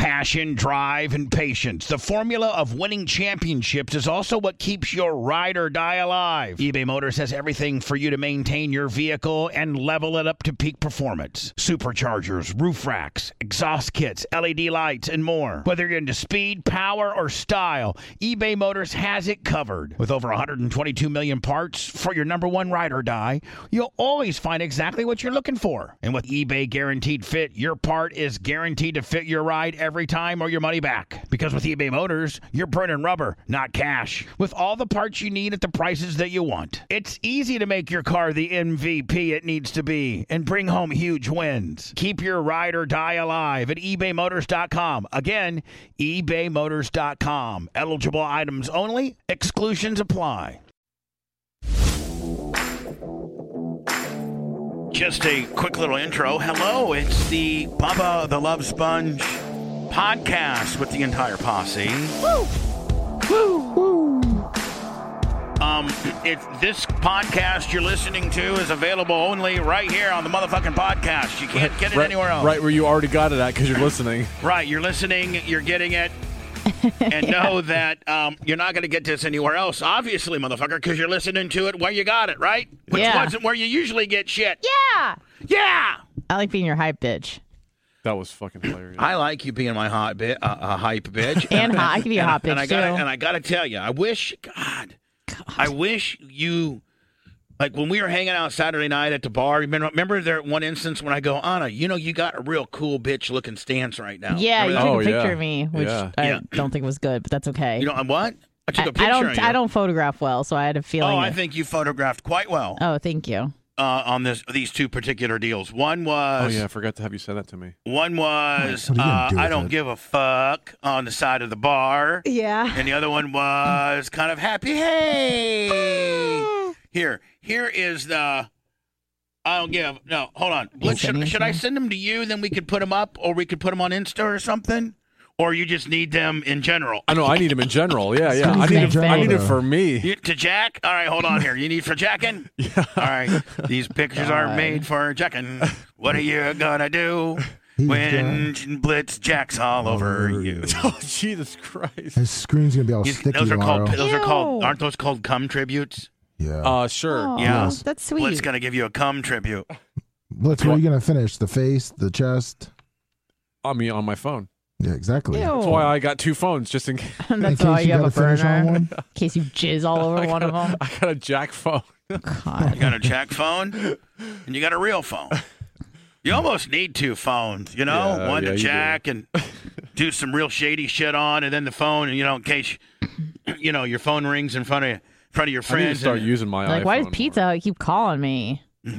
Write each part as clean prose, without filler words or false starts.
Passion, drive, and patience. The formula of winning championships is also what keeps your ride or die alive. eBay Motors has everything for you to maintain your vehicle and level it up to peak performance. Superchargers, roof racks, exhaust kits, LED lights, and more. Whether you're into speed, power, or style, eBay Motors has it covered. With over 122 million parts for your number one ride or die, you'll always find exactly what you're looking for. And with eBay Guaranteed Fit, your part is guaranteed to fit your ride every time or your money back. Because with eBay Motors, you're burning rubber, not cash. With all the parts you need at the prices that you want. It's easy to make your car the MVP it needs to be and bring home huge wins. Keep your ride or die alive at ebaymotors.com. Again, ebaymotors.com. Eligible items only. Exclusions apply. Just a quick little intro. Hello, it's the Bubba the Love Sponge podcast with the entire posse. Woo! Woo! Woo! This podcast you're listening to is available only right here on the motherfucking podcast. You can't get it anywhere else. Right where you already got it at because you're listening. Right, you're listening, you're getting it. And know that you're not going to get this anywhere else, obviously, motherfucker, because you're listening to it where you got it, right? Which wasn't where you usually get shit. Yeah. Yeah. I like being your hype bitch. That was fucking hilarious. I like you being my hype bitch. And hot. I can be a hot bitch, too. And I got to tell you, I wish you, like when we were hanging out Saturday night at the bar, remember there one instance when I go, Anna, you got a real cool bitch-looking stance right now. Yeah, you took a picture of me, which Yeah. I don't think was good, but that's okay. You know what? I took a picture of you. I don't photograph well, so I had a feeling. Oh, I think you photographed quite well. Oh, thank you. On these two particular deals. One was... Oh, yeah, I forgot to have you say that to me. One was, What are you gonna do I with don't it? give a fuck on the side of the bar. Yeah. And the other one was kind of happy, hey. Here is the, I don't give, no, hold on. Should I send them to you, then we could put them up, or we could put them on Insta or something? Or you just need them in general? I know, I need them in general. Yeah. I need it for me. To Jack? All right, hold on here. You need for jacking? Yeah. All right. These pictures are made for jacking. What are you gonna do when Blitz jacks all over you? Oh, Jesus Christ. His screen's gonna be all sticky tomorrow. Aren't those called cum tributes? Yeah. Sure. Oh, Yeah. that's sweet. Blitz gonna give you a cum tribute. Blitz, where are you gonna finish? The face, the chest? On my phone. Yeah, exactly. Ew. That's why I got two phones, just in case. That's In why case you have a gotta finish on burner. one. In case you jizz all over one of them. I got a jack phone. God. You got a jack phone, and you got a real phone. You almost need two phones, Yeah, one yeah, to you jack and do some real shady shit on, and then the phone, and in case your phone rings in front of your I need to friends. start using my Like, iPhone why does more. Pizza Hut keep calling me?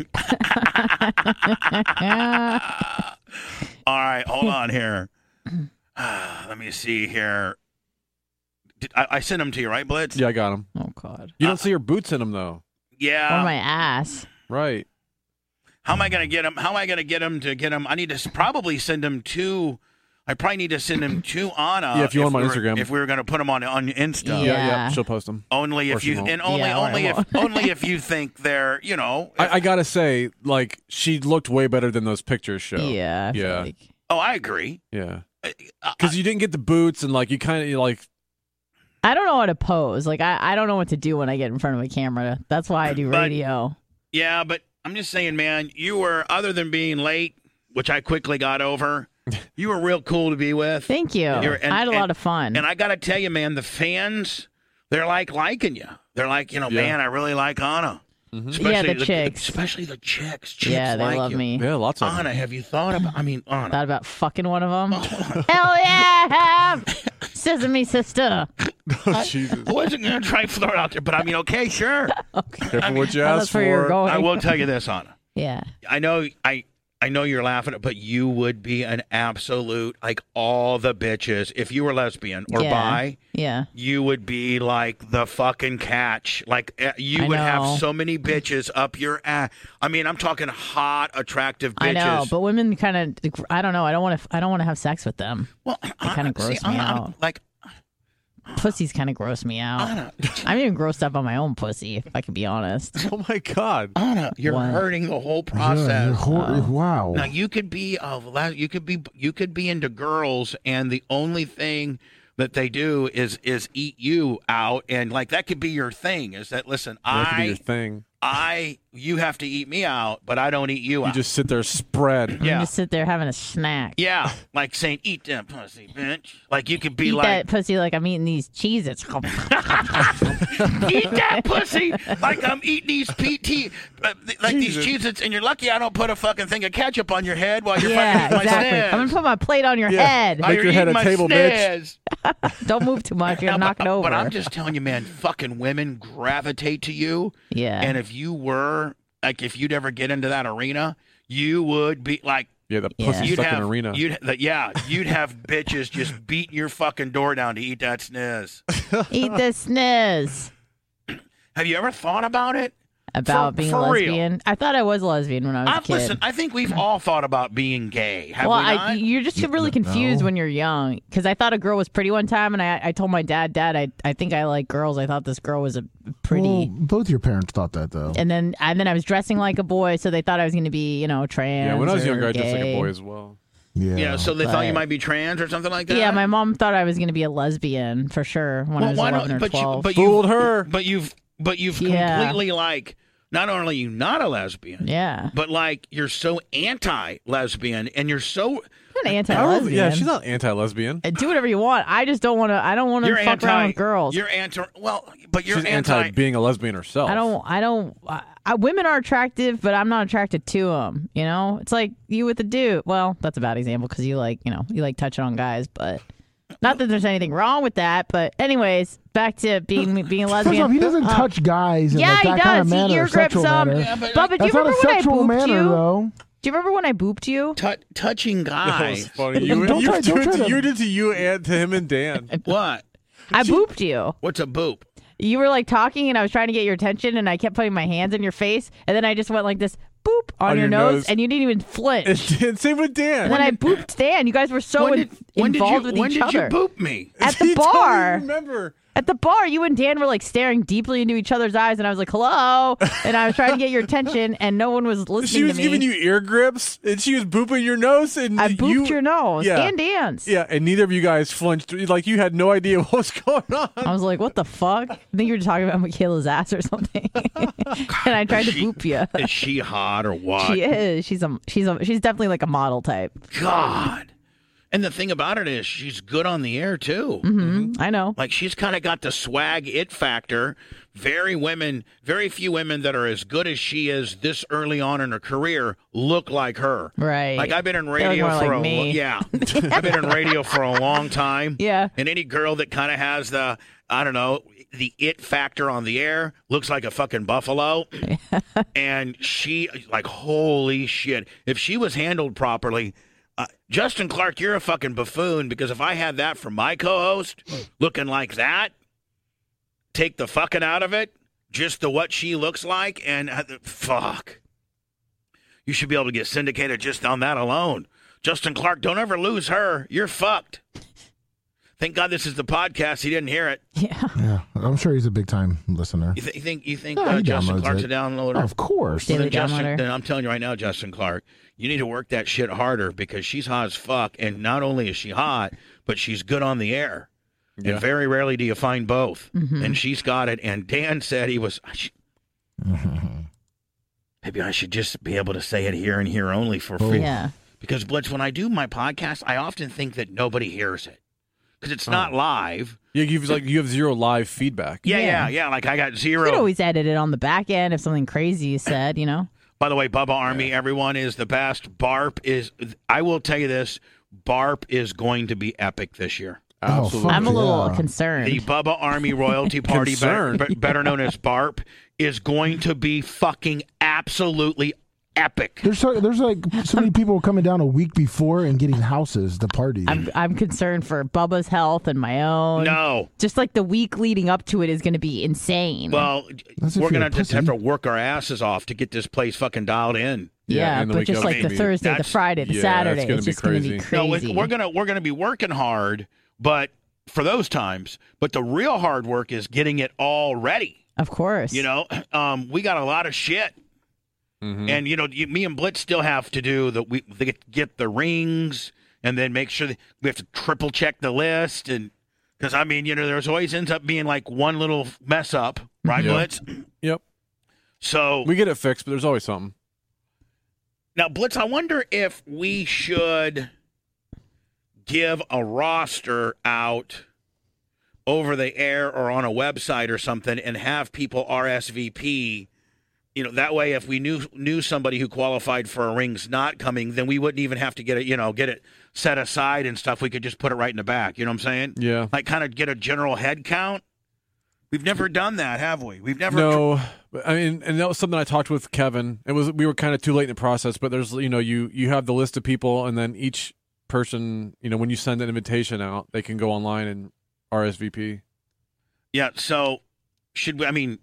All right, hold on here. Let me see here. I sent them to you, right, Blitz? Yeah, I got them. Oh, God. You don't see your boots in them, though. Yeah. Or my ass. Right. How am I going to get them? How am I going to get them? I need to probably send them to. I probably need to send them to Anna. Yeah, if you want them on Instagram. If we were going to put them on Insta. Yeah. She'll post them. Only Or if she you won't. and only Yeah, or only I if won't. only if you think they're I gotta say, like, she looked way better than those pictures show. Yeah. I feel Yeah. like- Oh, I agree. Yeah. I- Because you didn't get the boots, and like you kind of like. I don't know how to pose. Like, I don't know what to do when I get in front of a camera. That's why I do But- radio. Yeah, but I'm just saying, man, you were, other than being late, which I quickly got over, you were real cool to be with. Thank you. You're- I had a lot of fun. And I got to tell you, man, the fans, they're liking you. They're like, man, I really like Anna. Especially Yeah, the chicks. Especially the chicks. Chicks Yeah, they like love you. me. Yeah, lots of Anna, them. have you thought about, Anna. Thought about fucking one of them. Hell yeah, I have. Sesame sister. Oh, Jesus. I wasn't going to try to throw it out there, but okay, sure. Careful what you ask That's where you're for. going. I will tell you this, Anna. Yeah. I know you're laughing, but you would be an absolute, like all the bitches. If you were lesbian or Yeah. bi, Yeah. you would be like the fucking catch. Like you I would know. have so many bitches up your ass. I'm talking hot, attractive bitches. I know, but women kind of, I don't know. I don't want to have sex with them. well, kinda gross me I'm out. like, Pussies kind of gross me out. I'm even grossed up on my own pussy, if I can be honest. Oh my God, Anna, you're What? hurting the whole Yeah, process. wow. Now you could be into girls, and the only thing that they do is eat you out, and like that could be your thing. Is that listen? that could be your thing. You have to eat me out, but I don't eat you You out. just sit there spread. Yeah. You just sit there having a snack. Yeah, like saying, "Eat that pussy, bitch." Like you could be Eat like, that pussy like I'm eating these Cheez-Its. "Eat that pussy," like I'm eating these PT, like these Cheez-Its, and you're lucky I don't put a fucking thing of ketchup on your head while you're Yeah, fucking eating exactly. my I'm gonna snaz. put my plate on your Yeah. head. While Make you're your head eating a my table, snaz. Don't move too much. You're gonna knock it over. But I'm just telling you, man, fucking women gravitate to you. Yeah. And if you were, like, if you'd ever get into that arena, you would be like, Yeah, the Yeah. pussy you'd stuck have, in arena. you'd have bitches just beating your fucking door down to eat that snizz. Eat this sniz. Have you ever thought about it? About being a for real. lesbian. I thought I was a lesbian when I was a kid. Listen, I think we've all thought about being gay. Have well, we not? you're just really confused no. when you're young. Because I thought a girl was pretty one time, and I told my dad, I think I like girls. I thought this girl was a pretty. Well, both your parents thought that, though. And then I was dressing like a boy, so they thought I was going to be, trans. Yeah, when I was or younger, I dressed like a gay. boy as well. Yeah. Yeah, so they thought you But- might be trans or something like that? Yeah, my mom thought I was going to be a lesbian for sure when I was 11 or 12. Fooled her. But you've Yeah. completely, like, not only are you not a lesbian, yeah. but like you're so anti-lesbian, and you're so I'm an anti-lesbian. Yeah, she's not anti-lesbian. Do whatever you want. I just don't want to. I don't want to you're fuck around with girls. You're anti. Well, but you're She's anti being a lesbian herself. Women are attractive, but I'm not attracted to them. It's like you with a dude. Well, that's a bad example because you like touching on guys, but not that there's anything wrong with that. But anyways, back to being a First lesbian. off, he doesn't touch guys in yeah, like he that does. kind of He manner, ear or grips sexual them. manner. Yeah, but Bubba, do That's you not a remember when I sexual booped manner, you? though. Do you remember when I booped you? touching That was guys. funny. Don't try to- You did to you and to him and Dan. What? I booped you. What's a boop? You were like talking, and I was trying to get your attention, and I kept putting my hands in your face, and then I just went like this, boop, on your nose, and you didn't even flinch. And same with Dan. And then I booped Dan. You guys were so involved with when each did other. you boop me? At the He don't bar. even remember. At the bar, you and Dan were like staring deeply into each other's eyes, and I was like, hello. And I was trying to get your attention, and no one was listening She was to me. giving you ear grips, and she was booping your nose, and I booped your nose Yeah. and Dan's. Yeah, and neither of you guys flinched. Like you had no idea what was going on. I was like, what the fuck? I think you were talking about Michaela's ass or something. And I tried to boop you. Is she hot or what? She is. She's definitely like a model type. God. And the thing about it is she's good on the air, too. I know. Like, she's kind of got the swag it factor. Very few women that are as good as she is this early on in her career look like her. Right. Like, I've been in look radio more for like me. yeah. I've been in radio for a long time. Yeah. And any girl that kind of has the, I don't know, the it factor on the air looks like a fucking buffalo. And she, like, holy shit. If she was handled properly, Justin Clark, you're a fucking buffoon, because if I had that from my co-host looking like that, take the fucking out of it, just the what she looks like, and fuck. You should be able to get syndicated just on that alone. Justin Clark, don't ever lose her. You're fucked. Thank God this is the podcast. He didn't hear it. Yeah. Yeah, I'm sure he's a big time listener. You think Yeah, he Justin downloads Clark's it. a downloader? Of course. Daily Then Justin, downloader. then I'm telling you right now, Justin Clark, you need to work that shit harder, because she's hot as fuck, and not only is she hot, but she's good on the air. Yeah. And very rarely do you find both. And she's got it. And Dan said he was. Maybe I should just be able to say it here and here only for free. Yeah. Because Blitz, when I do my podcast, I often think that nobody hears it because it's not live. Yeah, you have zero live feedback. Yeah. Like I got You zero. could always edit it on the back end if something crazy is said, By the way, Bubba Army, everyone is the best. BARP is. I will tell you this: BARP is going to be epic this year. Absolutely. fuck I'm a little yeah. concerned. The Bubba Army Royalty Party, better known as BARP, is going to be fucking absolutely epic. There's like so many people coming down a week before and getting houses to party. I'm concerned for Bubba's health and my own. No. Just like the week leading up to it is going to be insane. Well, That's if we're you're going a to just have pussy. to work our asses off to get this place fucking dialed in. yeah, and the but week just of like the maybe. Thursday, the Friday, the yeah, Saturday, it's gonna it's be just going to be crazy. crazy. No, we're gonna be working hard, but for those times. But the real hard work is getting it all ready. Of course. You know, we got a lot of shit. Mhm. And, you know, me and Blitz still have to do get the rings and then make sure that we have to triple check the list. And because, I mean, you know, there's always ends up being like one little mess up, right, Yep. Blitz? Yep. So We get it fixed, but there's always something. now, Blitz, I wonder if we should give a roster out over the air or on a website or something and have people RSVP. You know, that way, if we knew somebody who qualified for a ring's not coming, then we wouldn't even have to get it set aside and stuff. We could just put it right in the back. You know what I'm saying? Yeah. Like kind of get a general head count. We've never done that, have we? We've never. No, but, I mean, and that was something I talked with Kevin. We were kind of too late in the process, but there's, you know, you have the list of people, and then each person, you know, when you send an invitation out, they can go online and RSVP. Yeah. So should we? I mean,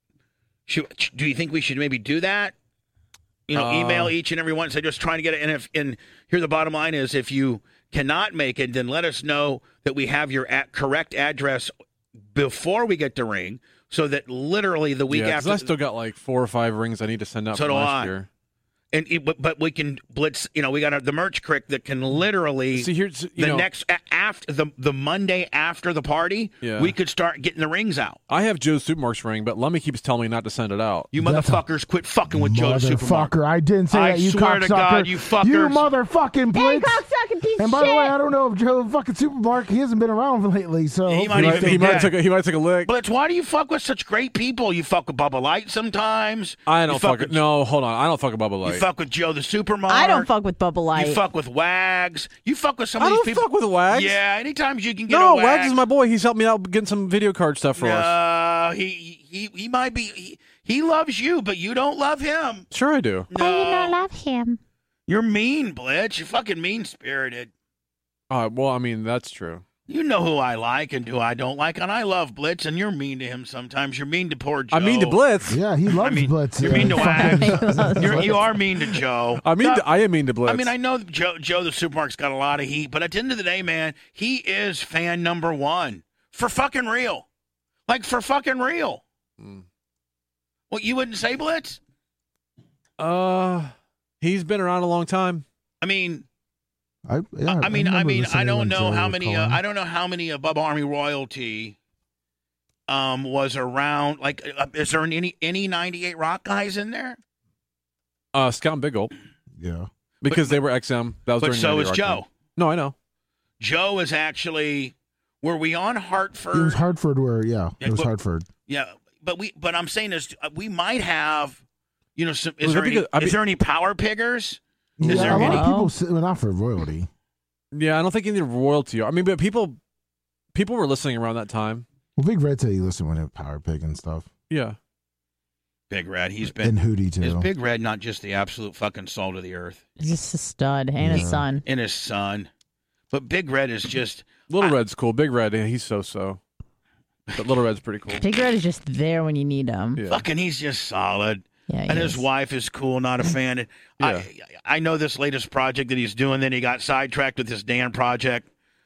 do you think we should maybe do that? You know, email each and every one and say just trying to get it. And here the bottom line is, if you cannot make it, then let us know that we have your correct address before we get the ring, so that literally the week after. I still got like 4 or 5 rings I need to send out So from do last I. year. But we can Blitz. You know, we got the merch crick that can literally. See, here's next after the Monday after the party, Yeah. we could start getting the rings out. I have Joe's Supermarket's ring, but Lummy keeps telling me not to send it out. You That's motherfuckers, quit fucking with Joe's Supermarket. Motherfucker, I didn't say I that, you swear cocksucker. to God, you fuckers. You motherfucking Hey, Blitz. cocksucking piece And of by the shit. way, I don't know if Joe fucking Supermarket, he hasn't been around lately, so He hopefully might even be dead. He might take a lick. Blitz, why do you fuck with such great people? You fuck with Bubba Light sometimes. I You don't fuck it. with, No, hold on. I don't fuck with Bubba Light. You fuck with Joe the Supermarket. I don't fuck with Bubble Light. You fuck with Wags. You fuck with some of I these don't people. fuck with Wags. Yeah, anytime you can get No, a Wags. Wags is my boy. He's helped me out getting some video card stuff for us. He might be. He loves you, but you don't love him. Sure, I do. No, love him. you're mean, Blitz. You're fucking mean spirited. Well, I mean, that's true. You know who I like and who I don't like, and I love Blitz, and you're mean to him sometimes. You're mean to poor Joe. I mean to Blitz. Yeah, he loves Blitz. You're mean to Fucking- Wags. You are mean to Joe. I am mean to Blitz. I mean, I know that Joe the Supermarket's got a lot of heat, but at the end of the day, man, he is fan number one. For fucking real. Like, for fucking real. Mm. What, you wouldn't say, Blitz? He's been around a long time. I mean, I remember I listening don't when know Joe how was many. calling. I don't know how many Bubba Army royalty was around. Like, is there any 98 Rock guys in there? Scott and Biggle, Yeah. because they were XM. That was But during so the is Rock Joe. time. No, I know. Joe is actually. Were we on Hartford? It was Hartford where, Yeah, it was but- Hartford. Yeah, but I'm saying is we might have. You know, some, Well, is there any power piggers? Is Yeah, there a lot any? of people sit not for royalty. Yeah, I don't think any royalty. I mean, but people were listening around that time. Well, Big Red said he listened when it Power Pig and stuff. Yeah. Big Red. He's been. And Hootie, too. Is Big Red not just the absolute fucking salt of the earth? He's just a stud and his Yeah. son. And his son. But Big Red is just. Little Red's cool. Big Red, yeah, he's so. But Little Red's pretty cool. Big Red is just there when you need him. Yeah. Fucking, he's just solid. Yeah, And his wife is cool, not a fan. Yeah. I know this latest project that he's doing, then he got sidetracked with this Dan project.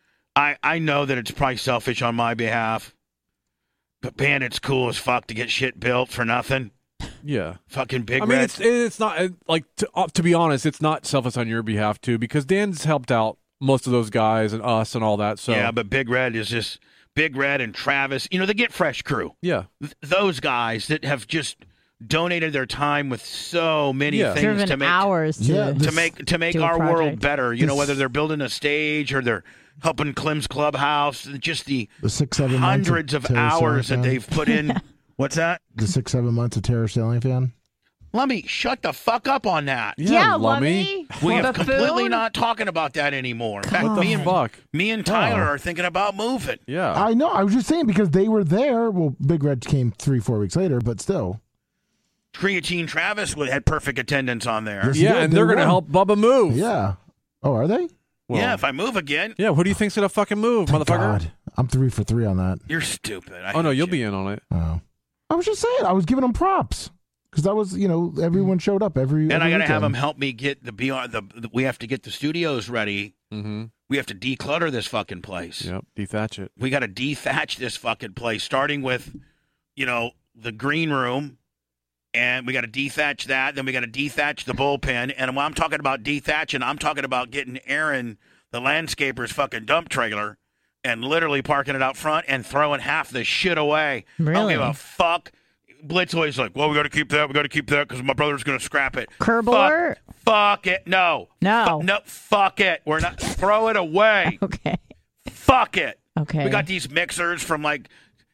I know that it's probably selfish on my behalf. But man, it's cool as fuck to get shit built for nothing. Yeah. Fucking Big I mean, Red. it's not like to be honest, it's not selfish on your behalf too, because Dan's helped out most of those guys and us and all that. So Yeah, but Big Red is just Big Red and Travis. You know, the Get Fresh crew. yeah, Those guys that have just donated their time with so many Yeah. things Driven to make hours to, Yeah, to make do a our world project. better. You know, This- whether they're building a stage or they're helping Clem's Clubhouse, just the 6-7 hundreds months of Terror hours Sailing that fan. they've put in. What's that? The 6-7 months of Terror Sailing fan. Let me shut the fuck up on that. Yeah, Lummy. Lummy. We have Buffoon. completely not talking about that anymore. In fact, What the fuck? me and Tyler Oh. are thinking about moving. Yeah. I know. I was just saying because they were there. Well, Big Red came 3-4 weeks later, but still. Creatine Travis had perfect attendance on there. Yes. Yeah, Yeah, and they they're gonna won. help Bubba move. Yeah. Oh, are they? Well, Yeah, if I move again, yeah. Who do you think's gonna fucking move, Thank motherfucker? God. I'm 3 for 3 on that. you're stupid. I Oh no, hate you'll you. be in on it. Oh. I was just saying. I was giving them props. because that was, everyone showed up every. And I got to have weekend. him help me get we have to get the studios ready. Mm-hmm. We have to declutter this fucking place. Yep. Dethatch it. We got to dethatch this fucking place, starting with, the green room. And we got to dethatch that. Then we got to dethatch the bullpen. And when I'm talking about dethatching, I'm talking about getting Aaron, the landscaper's fucking dump trailer, and literally parking it out front and throwing half the shit away. I don't Really? give a fuck. Blitz always like, well, we got to keep that. We got to keep that because my brother's going to scrap it. Curb Fuck- alert? Fuck it. No. No. No, fuck it. We're not. Throw it away. Okay. Fuck it. Okay. We got these mixers from like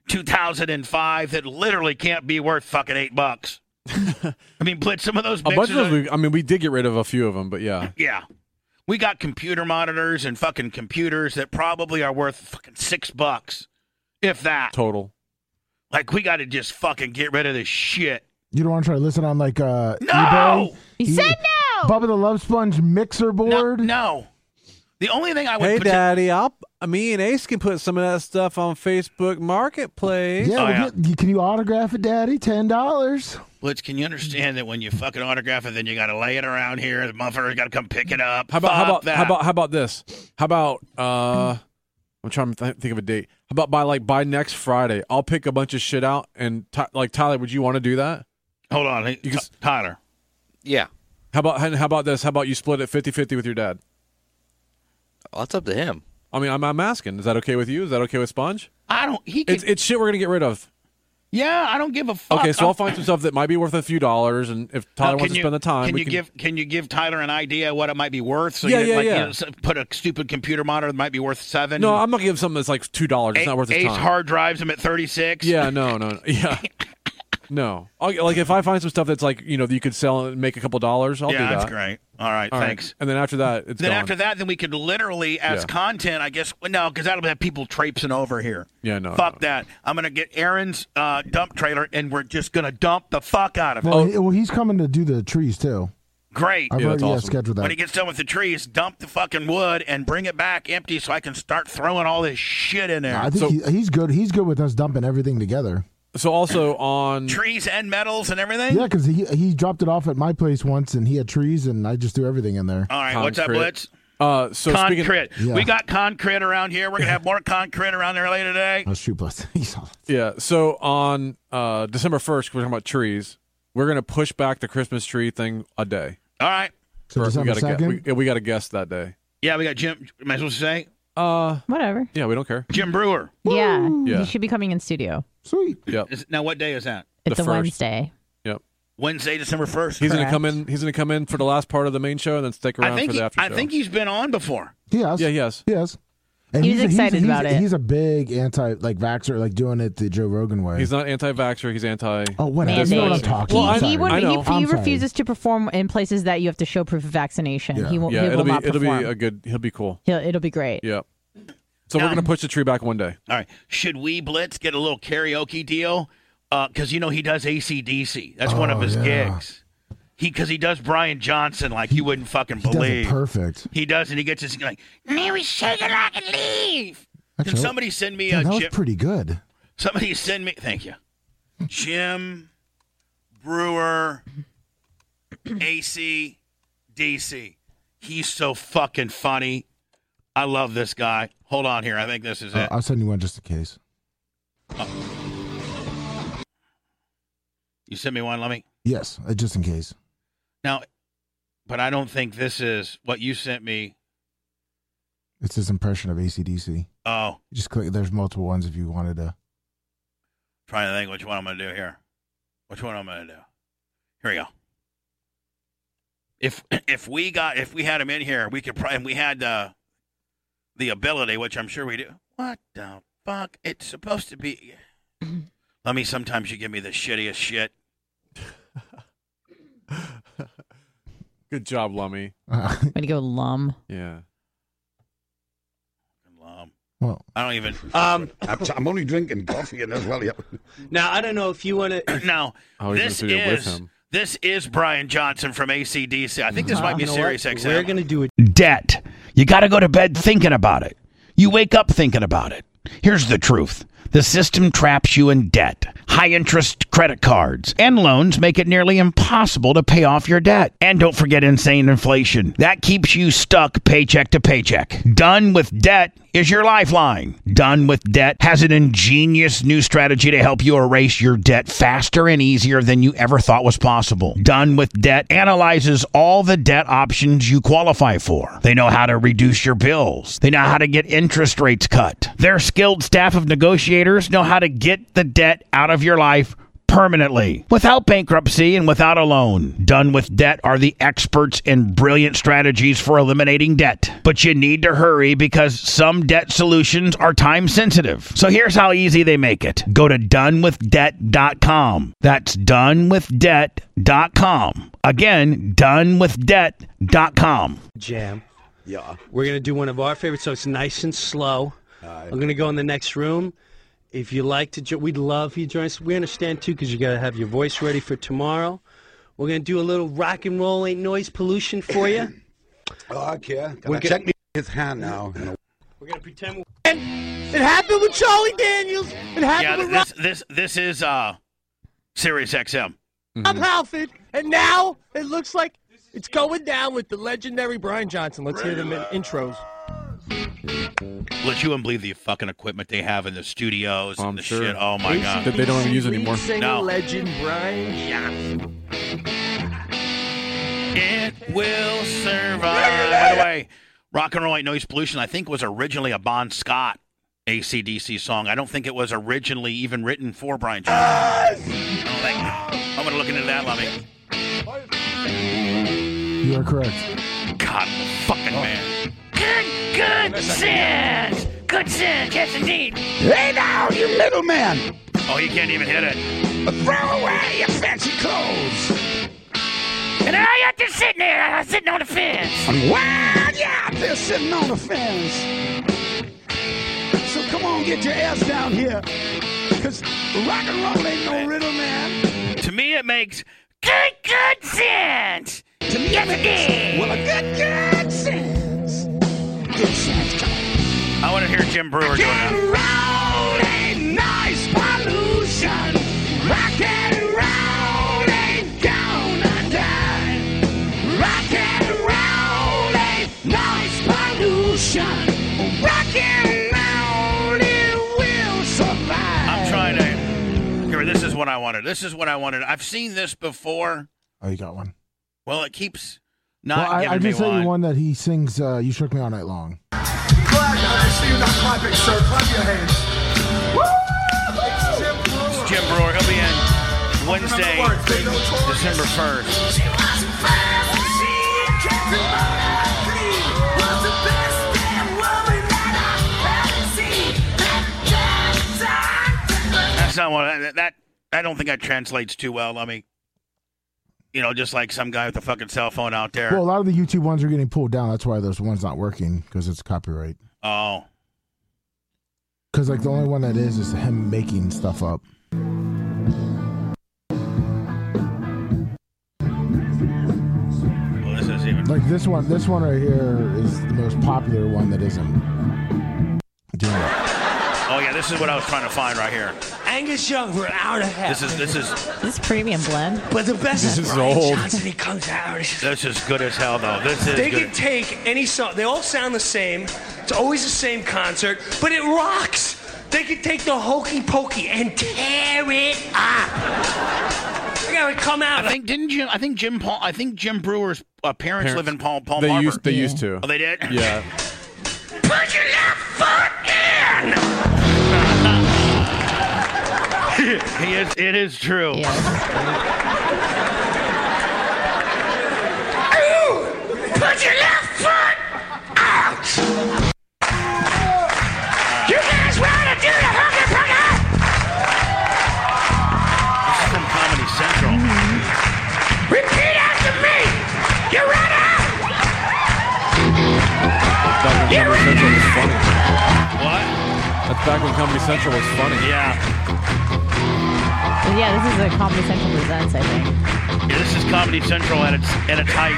2005 that literally can't be worth fucking $8. I mean, Blitz, some of those A bunch mixers. of those, we did get rid of a few of them, but yeah. Yeah. We got computer monitors and fucking computers that probably are worth fucking $6, if that. Total. Like, we got to just fucking get rid of this shit. You don't want to try to listen on like No! eBay? He said no. Bubba the Love Sponge mixer board. No. The only thing I would Hey, put Daddy, me and Ace can put some of that stuff on Facebook Marketplace. Yeah, Oh, well, yeah. can you autograph it, Daddy? $10. Blitz, can you understand that when you fucking autograph it, then you got to lay it around here, the motherfucker's got to come pick it up? How about that? how about this? How about I'm trying to think of a date. How about by next Friday, I'll pick a bunch of shit out and Tyler, would you want to do that? Hold on. Hey, You can- Tyler. Yeah. How about this? How about you split it 50-50 with your dad? Well, that's up to him. I mean, I'm asking. Is that okay with you? Is that okay with Sponge? I don't. He could. It's shit we're gonna get rid of. Yeah, I don't give a fuck. Okay, so I'll find some stuff that might be worth a few dollars, and if Tyler wants to spend the time, Can you give Tyler an idea what it might be worth? So Yeah, you, yeah. put a stupid computer monitor that might be worth $7. No, I'm not gonna give something that's like $2. It's not worth his Ace time. hard drives him at 36. Yeah, no, yeah, no. Like if I find some stuff that's like that you could sell and make a couple dollars, I'll do that. that's great. All right, All right. thanks. And then after that, it's Then gone. after that, then we could literally, as Yeah. content, I guess. No, because that'll have people traipsing over here. Yeah, no. Fuck that. I'm gonna get Aaron's dump trailer, and we're just gonna dump the fuck out of it. Well, he's coming to do the trees too. Great. I've Yeah, that's already awesome. scheduled that. When he gets done with the trees, dump the fucking wood and bring it back empty so I can start throwing all this shit in there. I think he's good. He's good with us dumping everything together. So also on Trees and metals and everything? Yeah, because he dropped it off at my place once, and he had trees, and I just threw everything in there. All right, what's up, Concrete. Blitz? so speaking, Concrete. Yeah. We got concrete around here. We're going to have more concrete around there later today. Oh shoot, bless. yeah. So on December 1st, we're talking about trees. We're gonna push back the Christmas tree thing a day. All right. So December we gotta 2nd? we got a guest that day. Yeah, we got Jim. Am I supposed to say? Whatever. Yeah, we don't care. Jim Brewer. Yeah. Yeah. He should be coming in studio. Sweet. Yep. Now, what day is that? It's The a first. Wednesday. Yep. Wednesday, December 1st. He's gonna Correct. come in. He's gonna come in for the last part of the main show and then stick around for the after show. I think he's been on before. Yes. Yeah, yes. Yes. And He was excited about it. He's a big vaxxer, like doing it the Joe Rogan way. He's not anti-vaxxer. He's anti. Oh, whatever. You know what I'm Mandate. talking Well, about. He would. I know. He I'm sorry. refuses to perform in places that you have to show proof of vaccination. Yeah. He won't. Yeah, he will not it'll be perform. a good. He'll be cool. It'll be great. Yep. So we're gonna push the tree back one day. All right. Should we, Blitz, get a little karaoke deal? Because, he does AC/DC. That's one of his gigs. Because he does Brian Johnson like you wouldn't fucking He does believe. it perfect. He does, and he gets his like, "Mary, shake it like a leaf." Can Actually, somebody send me Damn, a that was Jim? pretty good. Somebody send me. Thank you, Jim Brewer, AC/DC. He's so fucking funny. I love this guy. Hold on here. I think this is it. I'll send you one just in case. You send me one. Let me. Yes, just in case. Now, but I don't think this is what you sent me. It's his impression of AC/DC. Oh, You just click. There's multiple ones if you wanted to. trying to think which one I'm going to do here. Which one I'm going to do? Here we go. If we had him in here, we could probably. And we had the ability, which I'm sure we do. What the fuck? It's supposed to be. Let me. Sometimes you give me the shittiest shit. Good job, Lummy. Way to go, Lum. Yeah. Well, I don't even. I'm only drinking coffee and as well. Yeah. Now, I don't know if you want to. Now, Oh, he's in the this studio with is him. this is Brian Johnson from AC/DC. I think this might be Sirius XM. We're going to do it. Debt. You got to go to bed thinking about it. You wake up thinking about it. Here's the truth. The system traps you in debt. High-interest credit cards and loans make it nearly impossible to pay off your debt. And don't forget insane inflation. That keeps you stuck paycheck to paycheck. Done with Debt is your lifeline. Done with Debt has an ingenious new strategy to help you erase your debt faster and easier than you ever thought was possible. Done with Debt analyzes all the debt options you qualify for. They know how to reduce your bills. They know how to get interest rates cut. Their skilled staff of negotiators know how to get the debt out of your life permanently, without bankruptcy and without a loan. Done with Debt are the experts in brilliant strategies for eliminating debt. But you need to hurry because some debt solutions are time sensitive. So here's how easy they make it. Go to donewithdebt.com. That's donewithdebt.com. Again, donewithdebt.com. Jam. Yeah. We're going to do one of our favorites, so it's nice and slow. I'm going to go in the next room. If you like to, we'd love you to join us. We understand, too, because you got to have your voice ready for tomorrow. We're going to do a little rock and roll, ain't noise pollution for you. Oh, okay. Gotta check his hand now. We're going to pretend. It happened with Charlie Daniels. It happened with This is Sirius XM. I'm Halford, and now it looks like it's going down with the legendary Brian Johnson. Let's hear the intros. Let you and believe the fucking equipment they have in the studios and the shit. Oh my god, that they don't even use anymore. No. Legend Brian Johnson. It will survive. By the way, Rock and Roll Ain't Noise Pollution, I think, was originally a Bon Scott AC/DC song. I don't think it was originally even written for Brian Johnson. I'm gonna look into that, Lummy. You are correct. God, fucking man. Good sense. Good sense, yes indeed. Hey now, you little man. Oh, you can't even hit it. Throw away your fancy clothes. And I just sitting there, sitting on the fence. Wow, yeah, they're sitting on the fence. So come on, get your ass down here. Because rock and roll ain't no riddle, man. To me, it makes good sense. To me, yes, it makes, well, a good sense. I want to hear Jim Brewer doing that. Rock and roll ain't noise pollution. Rock and roll ain't gonna die. Rock and roll ain't noise pollution. Rock and roll, it will survive. I'm trying to. Here, this is what I wanted. I've seen this before. Oh, you got one. Well, it keeps not Well, I giving me just sent one. you one that he sings. You shook me all night long. I see you not clapping, sir. Clap your hands. It's Jim Brewer. He'll be in Wednesday, December 1st. That's not what that. I don't think that translates too well. I mean, just like some guy with a fucking cell phone out there. Well, a lot of the YouTube ones are getting pulled down. That's why those ones not working because it's copyright. Oh. Because the only one that is him making stuff up. Well, this is even. Like this one right here is the most popular one that isn't doing it. Oh yeah, this is what I was trying to find right here. Angus Young for an hour and a half. This is This premium blend. But the best This is is Brian old. Johnson. He comes out. this is good as hell though. This is They good. can take any song. They all sound the same. It's always the same concert, but it rocks. They can take the hokey pokey and tear it up. They gotta come out. I think Jim Brewer's parents live in Palm They Harbor. used to. Oh, they did? Yeah. Put your left foot in. It is true. Yeah. Put your left foot out. You guys want to do the hooker pooker? This is from Comedy Central. Repeat after me. You ready? That's back when Comedy Central was funny. What? That's back when Comedy Central was funny. Yeah. Yeah, this is a Comedy Central Presents, I think. Yeah, this is Comedy Central at its height.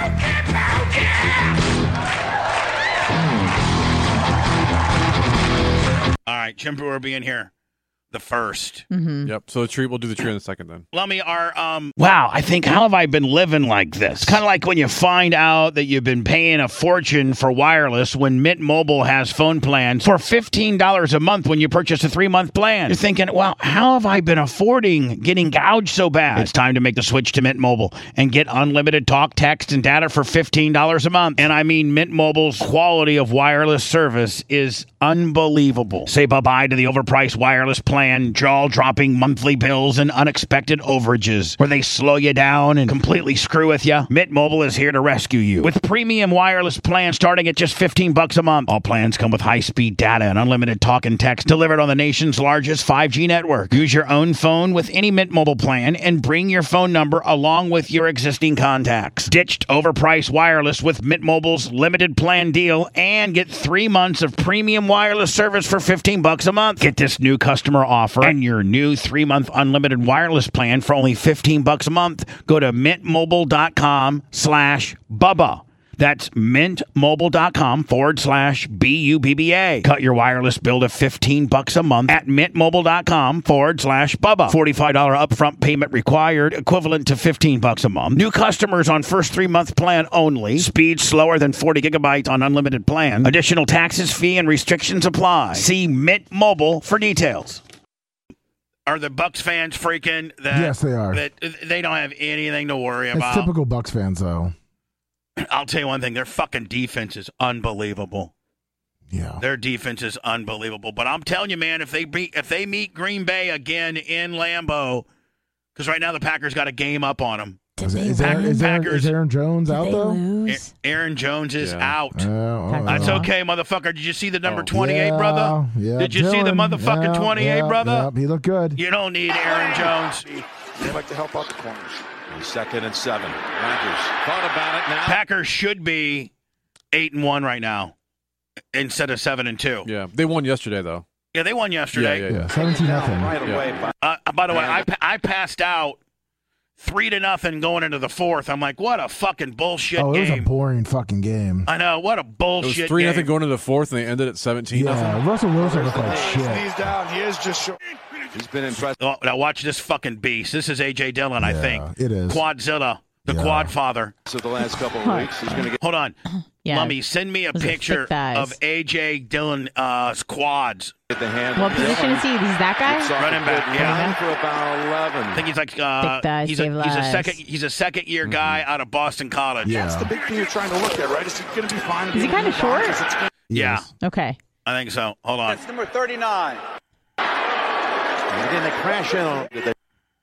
All right, Jim Brewer being here the 1st. Yep. So we'll do the tree on the 2nd then. Lummy, wow, I think, how have I been living like this? It's kind of like when you find out that you've been paying a fortune for wireless when Mint Mobile has phone plans for $15 a month when you purchase a 3-month plan. You're thinking, well, how have I been affording getting gouged so bad? It's time to make the switch to Mint Mobile and get unlimited talk, text, and data for $15 a month. And I mean, Mint Mobile's quality of wireless service is unbelievable. Say bye-bye to the overpriced wireless plan, jaw-dropping monthly bills, and unexpected overages where they slow you down and completely screw with you. Mint Mobile is here to rescue you with premium wireless plans starting at just $15 a month. All plans come with high-speed data and unlimited talk and text delivered on the nation's largest 5G network. Use your own phone with any Mint Mobile plan and bring your phone number along with your existing contacts. Ditched overpriced wireless with Mint Mobile's limited plan deal and get 3 months of premium wireless service for $15 a month. Get this new customer offer and your new 3-month unlimited wireless plan for only $15 a month. Go to mintmobile.com/Bubba. That's mintmobile.com/BUBBA. Cut your wireless bill to $15 a month at mintmobile.com/Bubba. $45 upfront payment required, equivalent to $15 a month. New customers on first 3-month plan only. Speed slower than 40 gigabytes on unlimited plan. Additional taxes, fee, and restrictions apply. See Mint Mobile for details. Are the Bucks fans freaking that? Yes, they are. That they don't have anything to worry It's about. typical Bucks fans, though. I'll tell you one thing. Their fucking defense is unbelievable. Yeah. Their defense is unbelievable. But I'm telling you, man, if they meet Green Bay again in Lambeau, because right now the Packers got a game up on them. Is Aaron Jones out, though? Aaron Jones is out. Oh, That's okay, motherfucker. Did you see the number 28, yeah, brother? Yeah, Did you see the motherfucking 28, brother? Yeah, he looked good. You don't need Aaron Jones. They like to help out the corners. 2nd and 7. Rodgers thought about it now. Packers should be 8-1 right now instead of 7-2. Yeah, they won yesterday though. Yeah, they won yesterday. Yeah. 17-0. Right away. By the way, I passed out 3-0 going into the 4th. I'm like, what a fucking bullshit game. It was a boring fucking game. I know, what a bullshit game. It was 3-0 going into the 4th, and they ended at 17-0. Yeah, Russell Wilson looked like shit. He's down. He is just short. He's been impressed. Oh, now watch this fucking beast. This is A.J. Dillon, I think. It is. Quadzilla, the quad father. So the last couple of weeks, he's going to get. Hold on. Yeah. Lummy, send me a picture of A.J. Dillon's quads. The handle. What position is he? He's that guy? Running back, yeah. For about 11. I think he's like thighs, he's a second year guy out of Boston College. Yeah. That's the big thing you're trying to look at, right? Is he going to be fine? Is he kind of short? Yeah, Okay. I think so. Hold on. That's number 39. And then they crash in on him.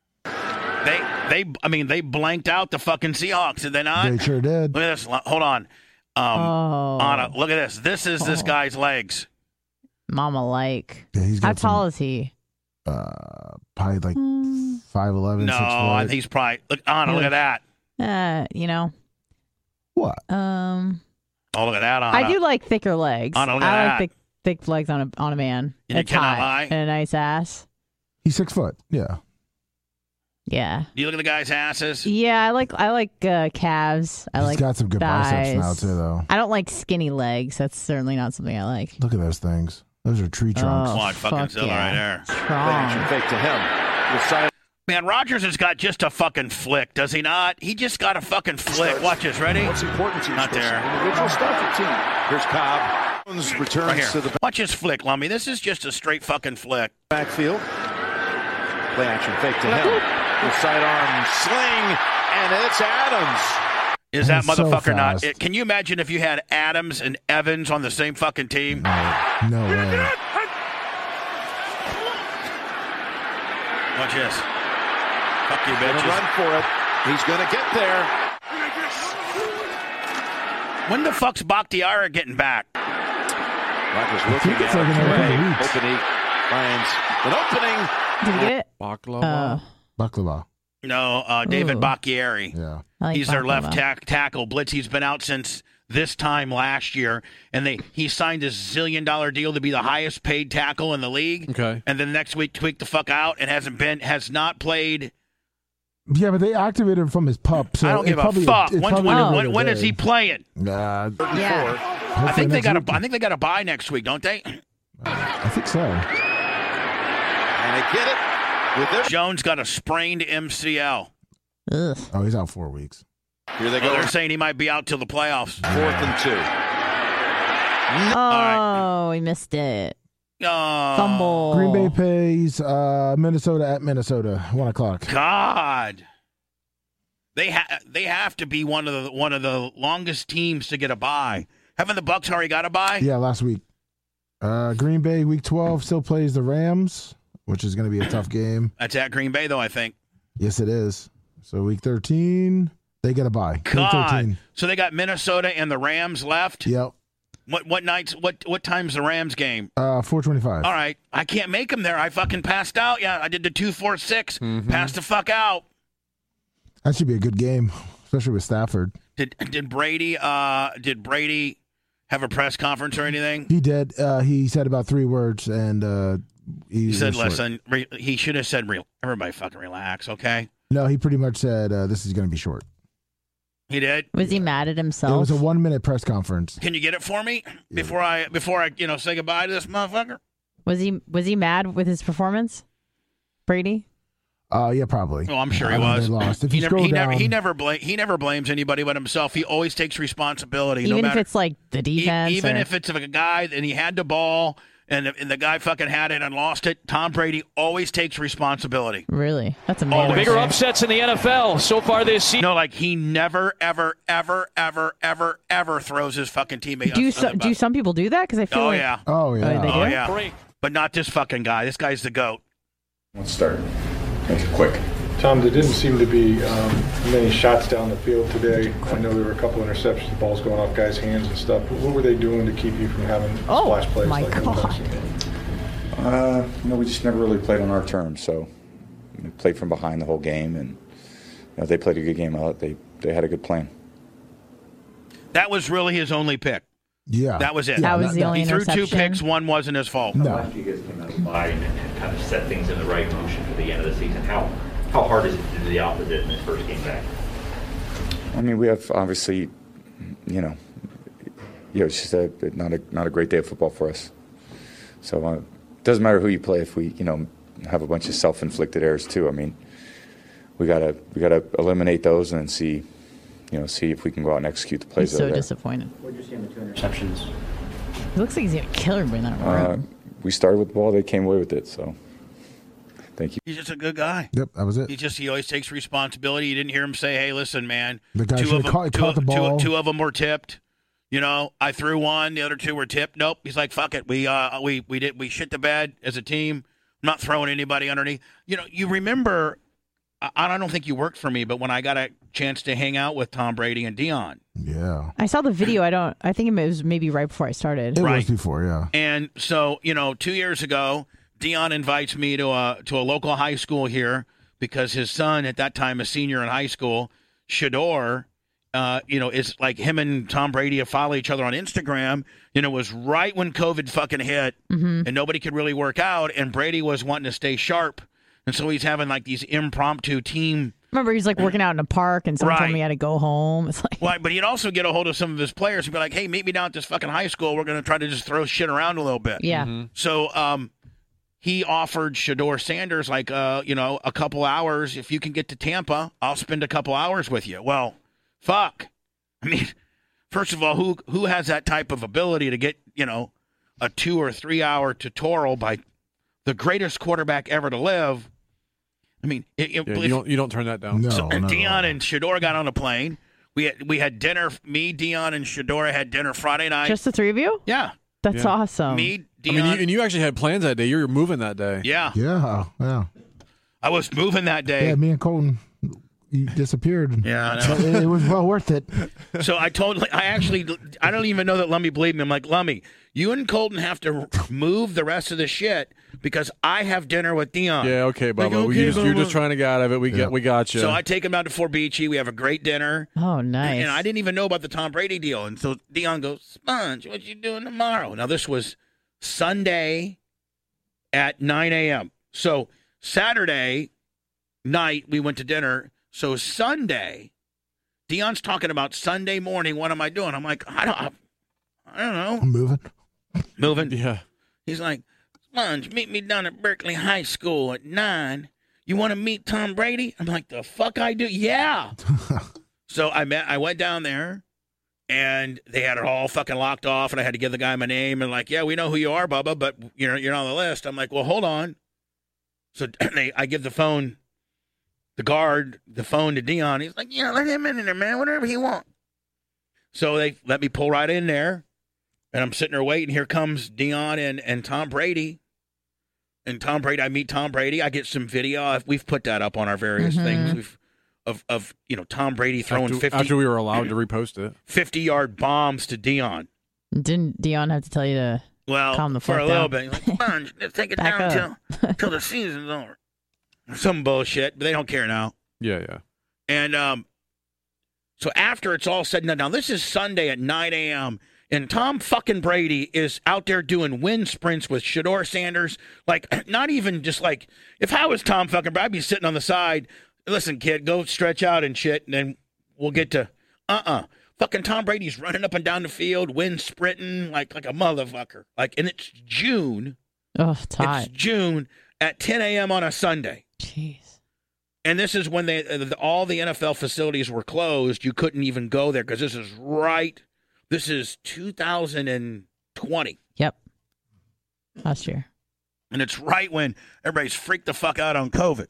They blanked out the fucking Seahawks, did they not? They sure did. Look at this. Hold on. Anna, look at this. This is this guy's legs. Mama like. Yeah, he's How got tall is he? Probably like 5'11", No, 6 foot. I think he's probably. Look, Anna, look at that. What? Oh, look at that, Anna. I do like thicker legs. Anna, look at I that. like thick legs on a man. And you It's cannot hot. lie. And a nice ass. He's 6 foot. Yeah. Yeah. Do you look at the guy's asses? Yeah, I like calves. I He's like got some good thighs. biceps now, too, though. I don't like skinny legs. That's certainly not something I like. Look at those things. Those are tree trunks. Quad fucking Zilla right there. Strong. Fake to him. The side. Man, Rodgers has got just a fucking flick, does he not? He just got a fucking flick. Watch this. Ready? What's important to you? Not there. Individual stuff or team? Here's Cobb. Returns Right here. to the Watch his flick, Lummy. This is just a straight fucking flick. backfield. Play action fake to him. The sidearm sling, and it's Adams. Is that He's so motherfucker not? fast. Can you imagine if you had Adams and Evans on the same fucking team? No way. Watch this. Fuck you, Gonna bitches. run for it. He's going to get there. When the fuck's Bakhtiari getting back? Rodgers I looking think it's at like it. another week. Hoping he finds an opening. Did you get it? Baklava. Baklava. No, David Ooh. Bakhtiari. Yeah. I like He's their left baklava. tackle. Blitzy's been out since this time last year, and he signed a $1 zillion deal to be the highest paid tackle in the league. Okay. And then next week tweaked the fuck out and has not played. Yeah, but they activated him from his pup. So I don't it's give a probably fuck. it's When probably another when is day. he playing? Yeah. I think they got a bye next week, don't they? I think so. And they get it with their... Jones got a sprained MCL. Ugh. Oh, he's out 4 weeks. Here they Well, go. they're saying he might be out till the playoffs. 4th and 2. Oh, he missed it. Oh, Fumble. Green Bay plays Minnesota at Minnesota, 1 o'clock. God. They have to be one of the longest teams to get a bye. Haven't the Bucs already got a bye? Yeah, last week. Green Bay, week 12, still plays the Rams, which is going to be a tough game. That's at Green Bay, though, I think. Yes, it is. So week 13, they get a bye. Week God. 13. So they got Minnesota and the Rams left? Yep. What nights? What time's the Rams game? 4:25. All right. I can't make them there. I fucking passed out. Yeah, I did the 2-4-6. Passed the fuck out. That should be a good game, especially with Stafford. Did Brady have a press conference or anything? He did. He said about 3 words, and He said, was short. "Listen." He should have said, "Everybody, fucking relax, okay?" No, he pretty much said this is going to be short. He did. Was he mad at himself? It was a 1-minute press conference. Can you get it for me before I say goodbye to this motherfucker? Was he mad with his performance? Brady? Yeah, probably. Oh, I'm sure he I mean, was. they lost. If you scroll down, He never blames anybody but himself. He always takes responsibility. Even no matter, if it's like the defense? even or- if it's a guy and he had the ball and the guy fucking had it and lost it, Tom Brady always takes responsibility. Really? That's amazing. Always. Bigger upsets in the NFL so far this season. No, like he never, ever, ever, ever, ever, ever throws his fucking teammate. Do some people do that? Because I feel Oh like... yeah. Oh, yeah. they do? Oh yeah. But not this fucking guy. This guy's the GOAT. Let's start. Make it quick. Tom, there didn't seem to be many shots down the field today. I know there were a couple interceptions, the balls going off guys' hands and stuff. But what were they doing to keep you from having splash plays? My like God. We just never really played on our terms. So we played from behind the whole game, and they played a good game out. They had a good plan. That was really his only pick. Yeah. That was it. That was the only He threw interception? 2 picks. One wasn't his fault. No. Last you guys came out of the bye and kind of set things in the right motion for the end of the season. How hard is it to do the opposite in this first game back? I mean, we have obviously, it's just not a great day of football for us. So it doesn't matter who you play if we, have a bunch of self-inflicted errors too. I mean, we gotta eliminate those and then see if we can go out and execute the plays. He's so disappointed. What did you see in the 2 interceptions? It looks like he's going to kill everybody in that room. We started with the ball, they came away with it. So, thank you. He's just a good guy. Yep, that was it. He always takes responsibility. You didn't hear him say, "Hey, listen, man, The guy two should of have them, caught the ball. two of them were tipped. I threw one, the other 2 were tipped. Nope." He's like, "Fuck it, we shit the bed as a team. I'm not throwing anybody underneath." You remember? I don't think you worked for me, but when I got a chance to hang out with Tom Brady and Dion. Yeah. I saw the video. I think it was maybe right before I started. It was before, yeah. And so, 2 years ago, Dion invites me to a local high school here because his son, at that time a senior in high school, Shador, is like him and Tom Brady follow each other on Instagram. It was right when COVID fucking hit and nobody could really work out, and Brady was wanting to stay sharp. And so he's having like these impromptu team. Remember, he's like working out in a park, and someone told me he had to go home. It's like, well, but he'd also get a hold of some of his players and be like, "Hey, meet me down at this fucking high school. We're going to try to just throw shit around a little bit." Yeah. So he offered Shador Sanders like, a couple hours. If you can get to Tampa, I'll spend a couple hours with you. Well, fuck. I mean, first of all, who has that type of ability to get, a 2 or 3 hour tutorial by the greatest quarterback ever to live? I mean, you don't turn that down. So Dion and Shador got on a plane. We had dinner. Me, Dion, and Shador had dinner Friday night. Just the 3 of you? Yeah. That's awesome. Me, Dion. and you actually had plans that day. You were moving that day. Yeah. Yeah. I was moving that day. Yeah, me and Colton, you disappeared. Yeah, I know. But it was well worth it. So I don't even know that Lummy believed me. I'm like, Lummy, you and Colton have to move the rest of the shit because I have dinner with Dion. Yeah, okay, Bubba. Like, You're just trying to get out of it. We got you. So I take him down to Fort Beachy. We have a great dinner. Oh, nice. And I didn't even know about the Tom Brady deal. And so Dion goes, Sponge, what you doing tomorrow? Now, this was Sunday at 9 a.m. So Saturday night, we went to dinner. So Sunday, Dion's talking about Sunday morning. What am I doing? I'm like, I don't know. I'm moving. Moving. Yeah. He's like, Sponge, meet me down at Berkeley High School at 9. You want to meet Tom Brady? I'm like, the fuck I do? Yeah. So I went down there, and they had it all fucking locked off, and I had to give the guy my name, and like, yeah, we know who you are, Bubba, but you're not on the list. I'm like, well, hold on. So I give the phone to Deion. He's like, let him in there, man, whatever he wants. So they let me pull right in there, and I'm sitting there waiting. Here comes Deion and Tom Brady. And Tom Brady, I meet Tom Brady. I get some video. We've put that up on our various things. Of Tom Brady throwing 50 after we were allowed to repost it. 50-yard bombs to Deion. Didn't Deion have to tell you to calm the fuck for a down? little bit. Like, Sponge, let's take it down till the season's over. Some bullshit, but they don't care now. Yeah. And so after it's all said and done, now this is Sunday at 9 a.m., and Tom fucking Brady is out there doing wind sprints with Shedeur Sanders. Like, not even just like, if I was Tom fucking Brady, I'd be sitting on the side. Listen, kid, go stretch out and shit, and then we'll get to, Fucking Tom Brady's running up and down the field, wind sprinting like a motherfucker. Like, and it's June. Oh, it's hot. It's June at 10 a.m. on a Sunday. Jeez. And this is when all the NFL facilities were closed. You couldn't even go there because this is 2020. Yep. Last year. And it's right when everybody's freaked the fuck out on COVID.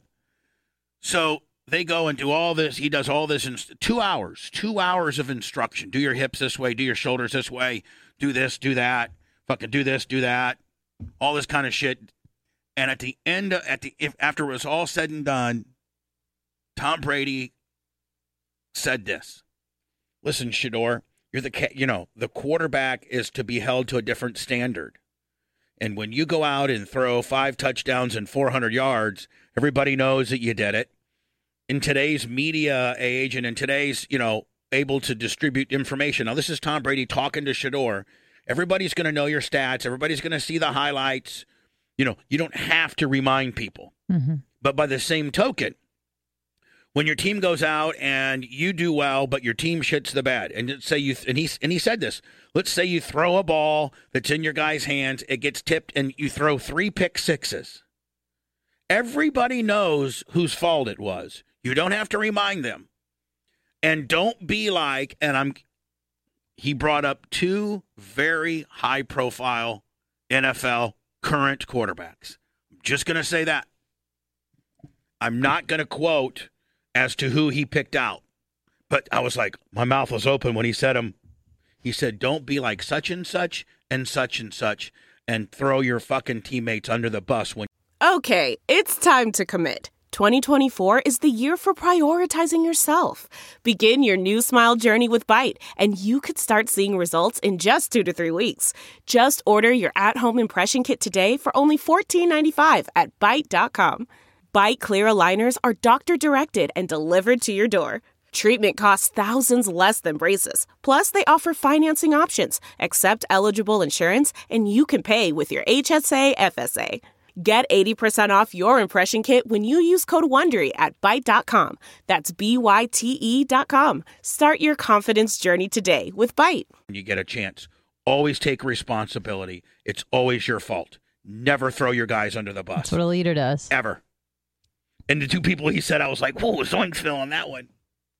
So they go and do all this. He does all this in 2 hours. 2 hours of instruction. Do your hips this way. Do your shoulders this way. Do this. Do that. Fucking do this. Do that. All this kind of shit. And at the end, after it was all said and done, Tom Brady said this. Listen, Shedeur, you're the quarterback is to be held to a different standard. And when you go out and throw 5 touchdowns and 400 yards, everybody knows that you did it. In today's media age and in today's, able to distribute information. Now, this is Tom Brady talking to Shedeur. Everybody's going to know your stats. Everybody's going to see the highlights. You don't have to remind people. Mm-hmm. But by the same token, when your team goes out and you do well, but your team shits the bed, and let's say he said this. Let's say you throw a ball that's in your guy's hands, it gets tipped, and you throw 3 pick sixes. Everybody knows whose fault it was. You don't have to remind them, and don't be like. He brought up 2 very high-profile NFL current quarterbacks. I'm just going to say that. I'm not going to quote as to who he picked out. But I was like, my mouth was open when he said them. He said, don't be like such and such and such and throw your fucking teammates under the bus. Okay, it's time to commit. 2024 is the year for prioritizing yourself. Begin your new smile journey with Byte, and you could start seeing results in just 2 to 3 weeks. Just order your at-home impression kit today for only $14.95 at Byte.com. Byte Clear aligners are doctor-directed and delivered to your door. Treatment costs thousands less than braces. Plus, they offer financing options, accept eligible insurance, and you can pay with your HSA FSA. Get 80% off your impression kit when you use code WONDERY at Byte.com. That's BYTE.com. Start your confidence journey today with Byte. When you get a chance, always take responsibility. It's always your fault. Never throw your guys under the bus. That's what a leader does. Ever. And the 2 people he said, I was like, whoa, Zoinksville on that one.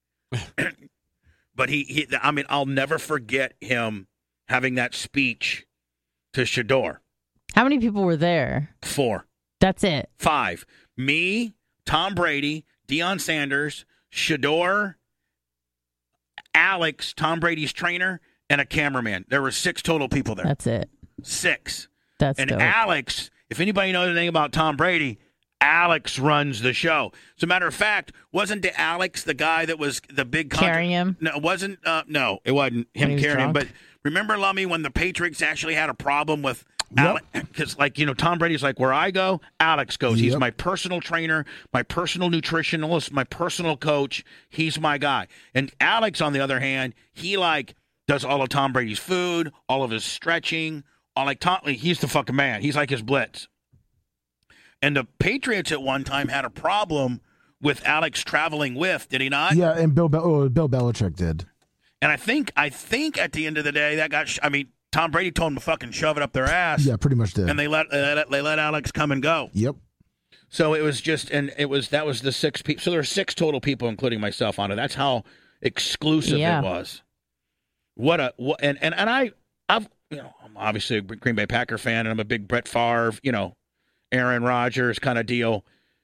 But I'll never forget him having that speech to Shedeur. How many people were there? 4. That's it. 5. Me, Tom Brady, Deion Sanders, Shedeur, Alex, Tom Brady's trainer, and a cameraman. There were 6 total people there. That's it. 6. That's and dope. Alex, if anybody knows anything about Tom Brady, Alex runs the show. As a matter of fact, wasn't Alex the guy that was the big carrying him? No, it wasn't. No, it wasn't him carrying him. But remember, Lummy, when the Patriots actually had a problem with Alex, because Tom Brady's like, where I go, Alex goes. He's my personal trainer, my personal nutritionalist, my personal coach. He's my guy. And Alex, on the other hand, he does all of Tom Brady's food, all of his stretching, he's the fucking man. He's like his blitz. And the Patriots at one time had a problem with Alex traveling with, did he not? Yeah, and Bill Belichick did. And I think at the end of the day, that got, Tom Brady told him to fucking shove it up their ass. Yeah, pretty much did. And they let Alex come and go. Yep. So it was just, that was the 6 people. So there were 6 total people, including myself, on it. That's how exclusive it was. And I'm obviously a Green Bay Packer fan, and I'm a big Brett Favre, Aaron Rodgers kind of deal.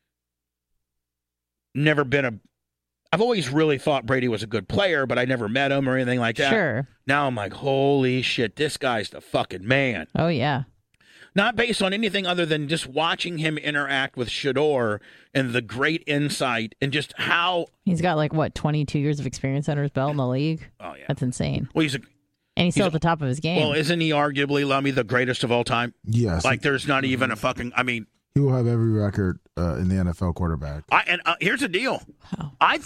I've always really thought Brady was a good player, but I never met him or anything like that. Sure. Now I'm like, holy shit, this guy's the fucking man. Oh, yeah. Not based on anything other than just watching him interact with Shador and the great insight and just how... He's got 22 years of experience under his belt in the league? Oh, yeah. That's insane. Well, and he's still at the top of his game. Well, isn't he arguably, Lummy, the greatest of all time? Yes. There's not even a fucking... He will have every record in the NFL quarterback. Here's the deal. I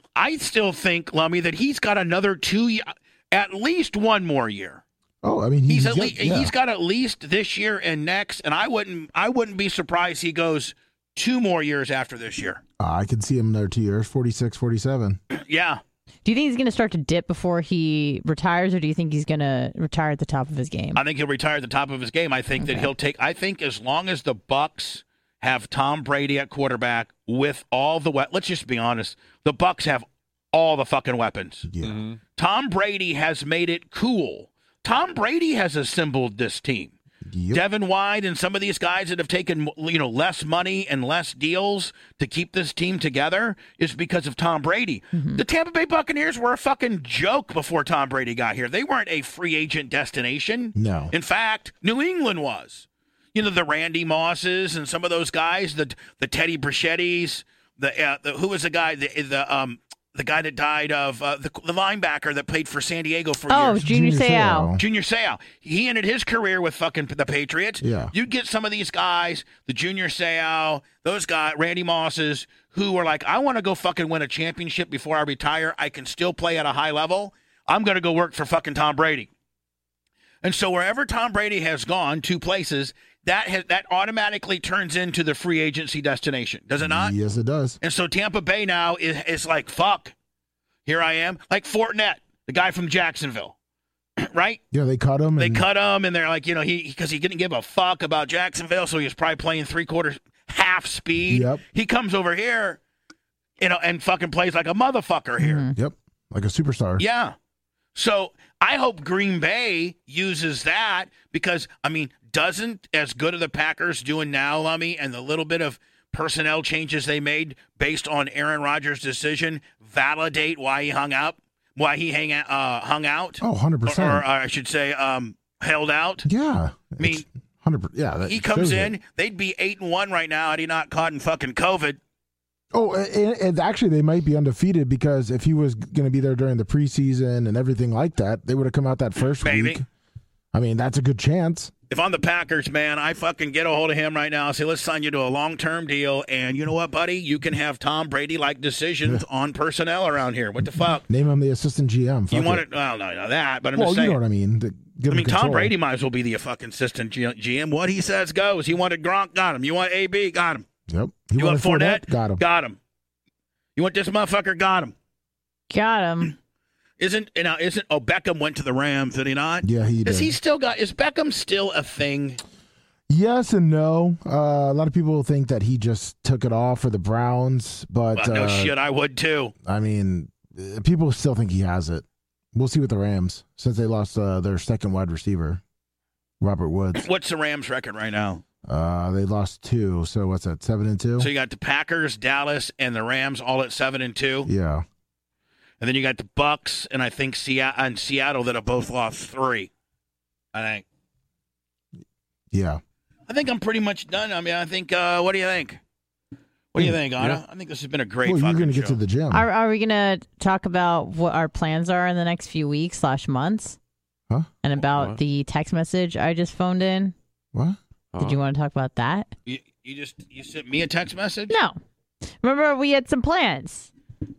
still think, Lummy, that he's got another 2 years, at least one more year. Oh, I mean, he's got at least this year and next, and I wouldn't be surprised he goes 2 more years after this year. I could see him there 2 years, 46, 47. Yeah. Do you think he's going to start to dip before he retires, or do you think he's going to retire at the top of his game? I think he'll retire at the top of his game. I think that he'll take. I think as long as the Bucs have Tom Brady at quarterback with all the let's just be honest, the Bucs have all the fucking weapons. Yeah. Mm-hmm. Tom Brady has made it cool. Tom Brady has assembled this team. Yep. Devin White and some of these guys that have taken less money and less deals to keep this team together is because of Tom Brady. Mm-hmm. The Tampa Bay Buccaneers were a fucking joke before Tom Brady got here. They weren't a free agent destination. No. In fact, New England was. The Randy Mosses and some of those guys, the Teddy Brichettis, who was the guy, the guy that died of the linebacker that played for San Diego for years. Oh, Junior Seau. Junior Seau. He ended his career with fucking the Patriots. Yeah. You'd get some of these guys, the Junior Seau, those guys, Randy Mosses, who were like, I want to go fucking win a championship before I retire. I can still play at a high level. I'm going to go work for fucking Tom Brady. And so wherever Tom Brady has gone, 2 places, that automatically turns into the free agency destination, does it not? Yes, it does. And so Tampa Bay now is like, fuck, here I am. Like Fournette, the guy from Jacksonville, right? Yeah, they cut him. They cut him, and they're like, because he didn't give a fuck about Jacksonville, so he was probably playing 3/4, half speed. Yep. He comes over here, and fucking plays like a motherfucker here. Mm-hmm. Yep, like a superstar. Yeah. So I hope Green Bay uses that because, doesn't as good of the Packers doing now, Lummy, and the little bit of personnel changes they made based on Aaron Rodgers' decision validate why he hung out? Oh, 100%. Or I should say, held out. Yeah. 100%. Yeah. He comes in, they'd be 8-1 right now had he not caught in fucking COVID. Oh, and actually, they might be undefeated because if he was going to be there during the preseason and everything like that, they would have come out that first week. That's a good chance. If I'm the Packers, man, I fucking get a hold of him right now and say, let's sign you to a long-term deal. And you know what, buddy? You can have Tom Brady-like decisions on personnel around here. What the fuck? Name him the assistant GM. You want it? Well, no, that. But I'm just saying. You know what I mean. Tom Brady might as well be the fucking assistant GM. What he says goes. He wanted Gronk, got him. You want AB, got him. Yep. You want Fournette? Got him. Got him. You want this motherfucker? Got him. Got him. Beckham went to the Rams, did he not? Yeah, he did. Is Beckham still a thing? Yes and no. A lot of people think that he just took it off for the Browns, but no shit, I would too. People still think he has it. We'll see with the Rams since they lost their second wide receiver, Robert Woods. What's the Rams' record right now? They lost 2. So what's that? 7-2. So you got the Packers, Dallas, and the Rams all at 7-2. Yeah. And then you got the Bucs and I think Seattle that have both lost 3. I think. Yeah. I think I'm pretty much done. I think. What do you think? What do you think, Anna? Yeah. I think this has been a great fucking show. You're going to get to the gym. Are we going to talk about what our plans are in the next few weeks / months? Huh? And about the text message I just phoned in? What? Did you want to talk about that? You sent me a text message? No. Remember, we had some plans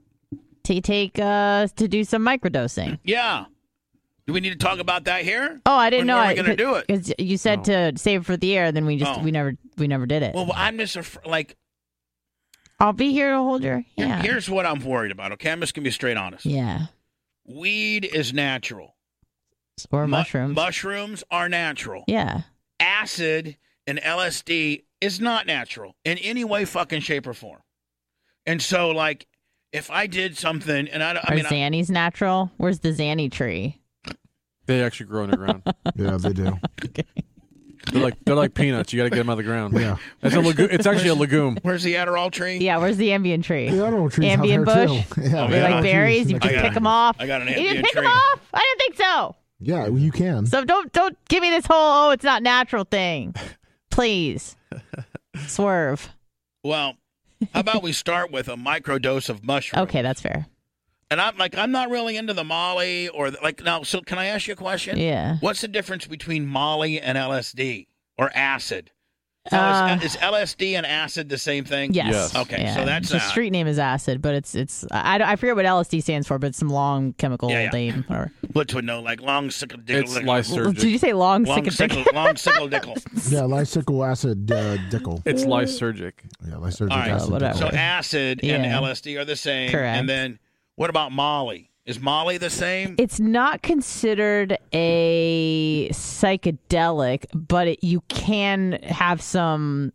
to do some microdosing. Yeah. Do we need to talk about that here? Oh, I didn't know. When are we going to do it? Because you said to save it for the air, then we never did it. Well, I'm just I'll be here to hold your hand. Here's what I'm worried about. Okay, I'm just gonna be straight honest. Yeah. Weed is natural. Or mushrooms. Mushrooms are natural. Yeah. Acid and LSD is not natural in any way, fucking shape, or form. And so, like, if I did something, and I mean, Xannies natural? Where's the Xanny tree? They actually grow underground. Yeah, they do. Okay. They're like peanuts. You got to get them out of the ground. Yeah, it's actually a legume. Where's the Adderall tree? Yeah, where's the Ambien tree? The Adderall tree's Ambien out there bush? too. Yeah, They're like berries. You just pick them off. I got an You Ambien didn't pick tree. them off? I didn't think so. Yeah, you can. So don't give me this whole it's not natural thing. Please. Swerve. Well, how about we start with a microdose of mushroom? Okay, that's fair. And I'm not really into the Molly or now. So can I ask you a question? Yeah. What's the difference between Molly and LSD or acid? Is LSD and acid the same thing? Yes. Okay, Yeah. so that's the street name is acid, but it's I forget what LSD stands for, but it's some long chemical name. Or Butch would know, like long sickle dickle. It's lysergic. did you say long sickle? Long sickle dickle. Yeah, lysergic acid dickle. It's lysergic. Yeah, lysergic All right, acid. whatever. So acid and LSD are the same. Correct. And then what about Molly? Is Molly the same? It's not considered a psychedelic, but you can have some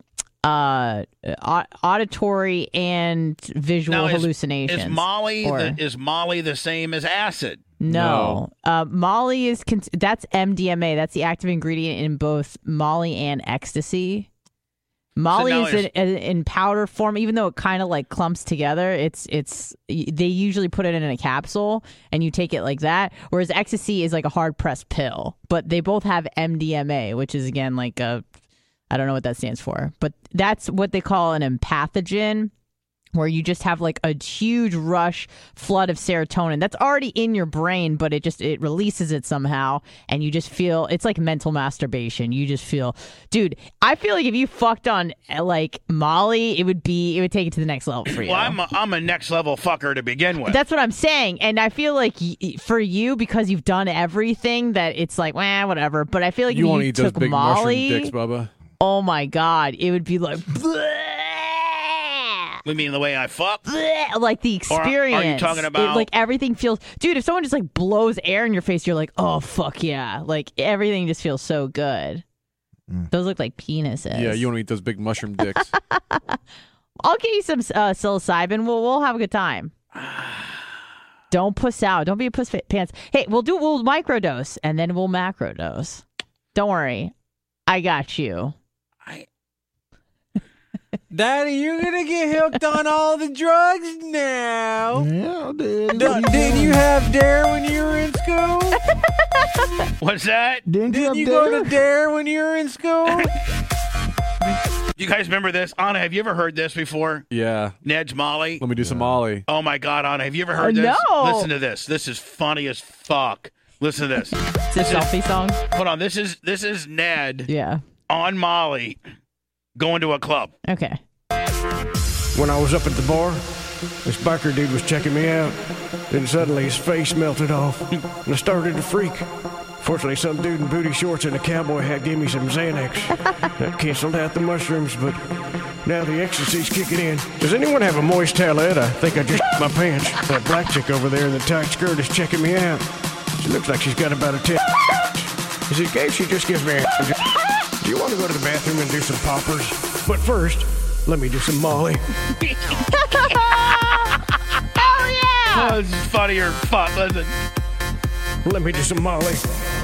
auditory and visual hallucinations. Is Molly the same as acid? No. Molly is that's MDMA. That's the active ingredient in both Molly and ecstasy. Molly is in powder form, even though it kind of like clumps together. They usually put it in a capsule and you take it like that. Whereas ecstasy is like a hard pressed pill, but they both have MDMA, which is again like I don't know what that stands for, but that's what they call an empathogen, where you just have like a huge rush flood of serotonin that's already in your brain, but it releases it somehow, and you just feel it's like mental masturbation. You just feel, dude, I feel like if you fucked on like Molly, it would take it to the next level for you. Well, I'm a next level fucker to begin with. That's what I'm saying, and I feel like for you, because you've done everything, that it's like, whatever. But I feel like you if won't you eat those took big Molly, mushroom dicks, Bubba. Oh my God, it would be like. You mean the way I fuck? Like the experience. Or are you talking about? Like everything feels... Dude, if someone just like blows air in your face, you're like, oh, fuck yeah. Like everything just feels so good. Those look like penises. Yeah, you want to eat those big mushroom dicks. I'll get you some psilocybin. We'll have a good time. Don't puss out. Don't be a puss pants. Hey, we'll microdose and then we'll macrodose. Don't worry. I got you. Daddy, you're gonna get hooked on all the drugs now. Yeah, Didn't you have Dare when you were in school? What's that? Didn't you go to Dare when you were in school? You guys remember this? Anna, have you ever heard this before? Yeah. Ned's Molly? Let me do some Molly. Oh, my God, Anna, have you ever heard this? No. Listen to this. This is funny as fuck. Listen to this. It's a selfie song? Hold on. This is Ned on Molly going to a club. Okay. When I was up at the bar, this biker dude was checking me out. Then suddenly his face melted off, and I started to freak. Fortunately, some dude in booty shorts and a cowboy hat gave me some Xanax. That canceled out the mushrooms, but now the ecstasy's kicking in. Does anyone have a moist towelette? I think I just my pants. That black chick over there in the tight skirt is checking me out. She looks like she's got about a 10. Is it gay? She just gives me a... Do you want to go to the bathroom and do some poppers? But first, let me do some Molly. Oh, yeah! Oh, this is funnier. Fuck, listen. Let me do some Molly.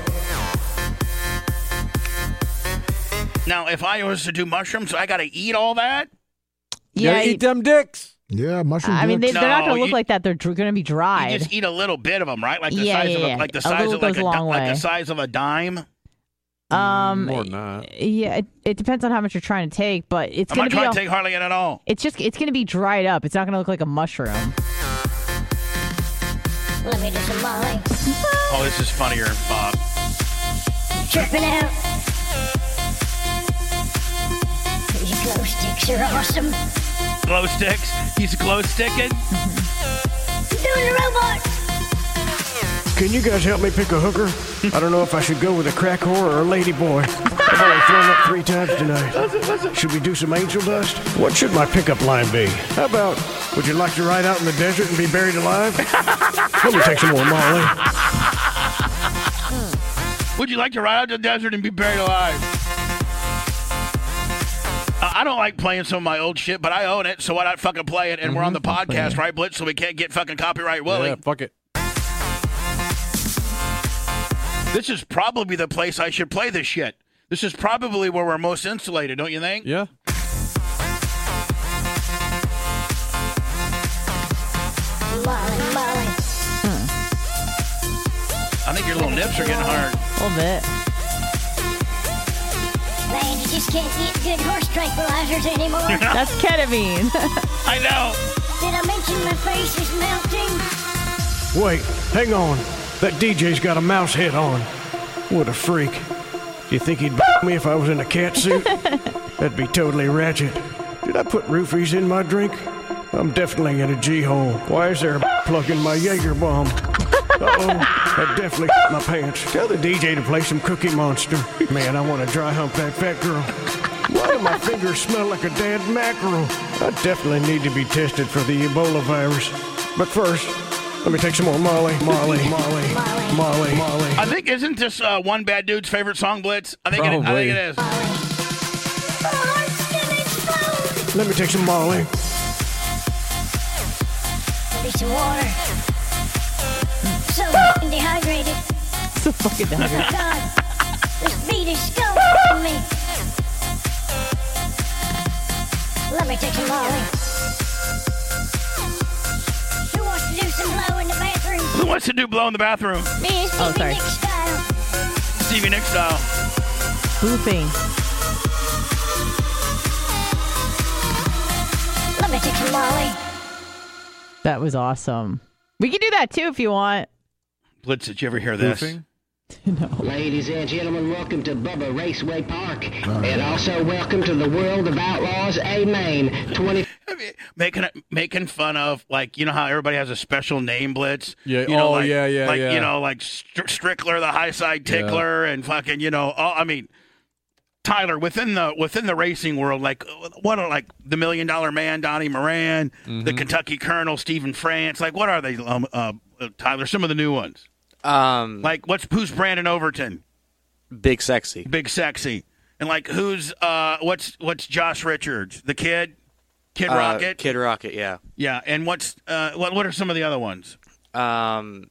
Now, if I was to do mushrooms, I got to eat all that? Yeah, eat them dicks. Yeah, mushroom I mean, dicks. they're not going to look like that. They're going to be dried. You just eat a little bit of them, right? Like the Yeah, size yeah, of yeah. like the A size little of like goes a long like way. the size of a dime. More than that. Yeah, it depends on how much you're trying to take, but it's I'm going not to be trying to take hardly any at all. it's going to be dried up. It's not going to look like a mushroom. Let me do some Molly. Oh, this is funnier, Bob. Tripping out. These glow sticks are awesome. Glow sticks? He's glow sticking? Doing the robot. Can you guys help me pick a hooker? I don't know if I should go with a crack whore or a lady boy. I've only thrown up 3 times tonight. Should we do some angel dust? What should my pickup line be? How about, would you like to ride out in the desert and be buried alive? Let me take some more Molly. Would you like to ride out to the desert and be buried alive? I don't like playing some of my old shit, but I own it, so why not fucking play it? And we're on the podcast, right, Blitz? So we can't get fucking copyright Willie. Yeah, fuck it. This is probably the place I should play this shit. This is probably where we're most insulated, don't you think? Yeah. I think your little nips are getting hard. A little bit. Man, you just can't get good horse tranquilizers anymore. That's ketamine. I know. Did I mention my face is melting? Wait, hang on. That DJ's got a mouse head on. What a freak. Do you think he'd me if I was in a cat suit? That'd be totally ratchet. Did I put roofies in my drink? I'm definitely in a G-hole. Why is there a plug in my Jaeger bomb? Uh-oh, that definitely my pants. Tell the DJ to play some Cookie Monster. Man, I want to dry hump that fat girl. Why do my fingers smell like a dead mackerel? I definitely need to be tested for the Ebola virus. But first, let me take some more Molly. I think, isn't this one bad dude's favorite song, Blitz? I think it is. Let me take some Molly. Maybe some water. So dehydrated. So fucking dehydrated. Oh God, this beat is sculling me. Let me take some Molly. Who wants to do some blow in the bathroom? Who wants to do blow in the bathroom? Me, Stevie Nicks style. Stevie Nicks style. Boofing. Let me take some Molly. That was awesome. We can do that too if you want. Blitz, did you ever hear this? No. Ladies and gentlemen, welcome to Bubba Raceway Park. And also welcome to the World of Outlaws, Maine. Making fun of, like, you know how everybody has a special name, Blitz? Yeah. You know, oh, like, yeah. You know, like Strickler, the high side tickler, and fucking, you know, I mean, Tyler, within the racing world, like what are, like, the $1 Million Man, Donnie Moran, the Kentucky Colonel, Stephen France, like what are they, Tyler? Some of the new ones. Like who's Brandon Overton? Big Sexy. Big Sexy. And like who's what's Josh Richards? The Kid Rocket? Kid Rocket, yeah. Yeah, and what's what are some of the other ones? Hell,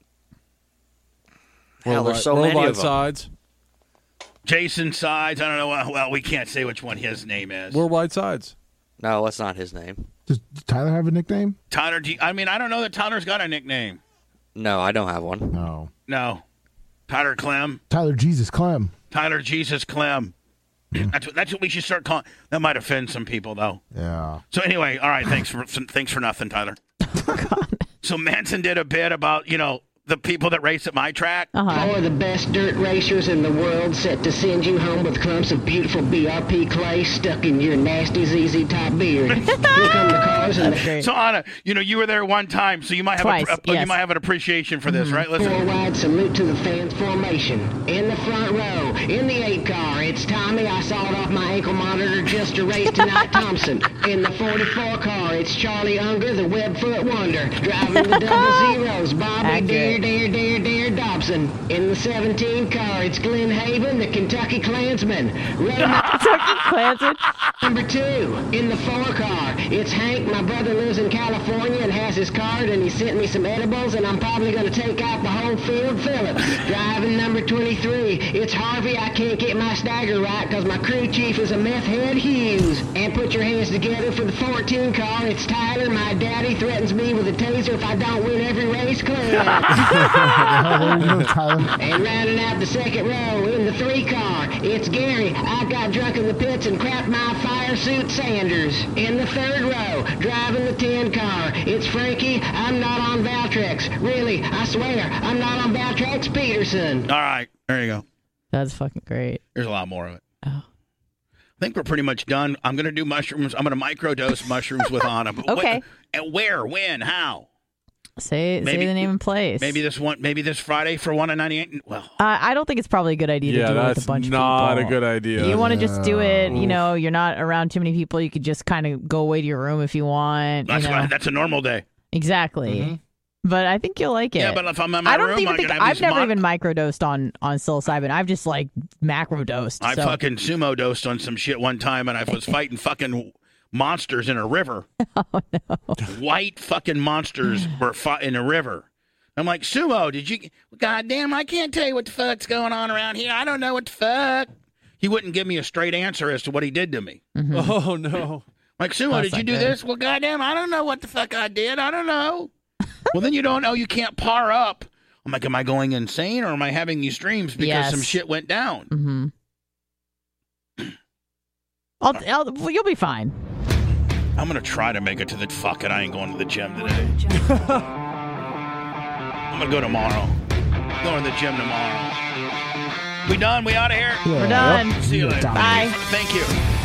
there's so many of them. Sides. Jason Sides. I don't know. Well, we can't say which one his name is. Worldwide Sides. No, that's not his name. Does Tyler have a nickname? Tyler. I mean, I don't know that Tyler's got a nickname. No, I don't have one. No. Tyler Clem. Tyler Jesus Clem. Tyler Jesus Clem. That's what we should start calling. That might offend some people, though. Yeah. So anyway, all right. Thanks for nothing, Tyler. So Manson did a bit about, you know, the people that race at my track. Four of the best dirt racers in the world set to send you home with clumps of beautiful BRP clay stuck in your nasty ZZ Top beard. Here come the cars and So Anna, you know, you were there one time, so you might have you might have an appreciation for this, right? Listen. Four wide salute to the fans formation. In the front row, in the 8 car, it's Tommy. I sawed off my ankle monitor just to race tonight, Thompson. In the 44 car, it's Charlie Unger, the Webfoot Wonder. Driving the double zeros, Bobby Dare Dobson. In the 17 car, it's Glenn Haven, the Kentucky Klansman. Kentucky Klansman. Number 2, in the 4 car, it's Hank. My brother lives in California and has his card, and he sent me some edibles, and I'm probably going to take out the whole field. Phillips. Driving number 23, it's Harvey. I can't get my stagger right because my crew chief is a meth head, Hughes. And put your hands together for the 14 car, it's Tyler. My daddy threatens me with a taser if I don't win every race club. And rounding out the second row, in the 3 car, it's Gary. I got drunk in the pits and crapped my fire suit Sanders. In the 3rd row, driving the 10 car, it's Frankie. I'm not on Valtrex. Really, I swear, I'm not on Valtrex Peterson. All right, there you go. That's fucking great. There's a lot more of it. Oh. I think we're pretty much done. I'm going to do mushrooms. I'm going to microdose mushrooms with Anna. Okay. And where, when, how? Say the name and place. Maybe this Friday for $1.98. Well, I don't think it's probably a good idea to do it with a bunch of people. Not a good idea. You want to just do it, you know, you're not around too many people. You could just kind of go away to your room if you want. That's a normal day. Exactly. But I think you'll like it. Yeah, but if I'm in my room, I've never even microdosed on psilocybin. I've just like macrodosed. I fucking sumo dosed on some shit one time, and I was fighting fucking monsters in a river. Oh no! White fucking monsters were in a river. I'm like, Sumo, did you? Goddamn, I can't tell you what the fuck's going on around here. I don't know what the fuck. He wouldn't give me a straight answer as to what he did to me. Mm-hmm. Oh no! Like, Sumo, did you do this? Well, goddamn, I don't know what the fuck I did. I don't know. Well, then you don't know. You can't par up. I'm like, am I going insane or am I having these dreams because some shit went down? Mm-hmm. You'll be fine. I'm going to try to make it to the fuck it. I ain't going to the gym today. I'm going to go tomorrow. Going to the gym tomorrow. We done? We out of here? We're done. See you later. Bye. Thank you.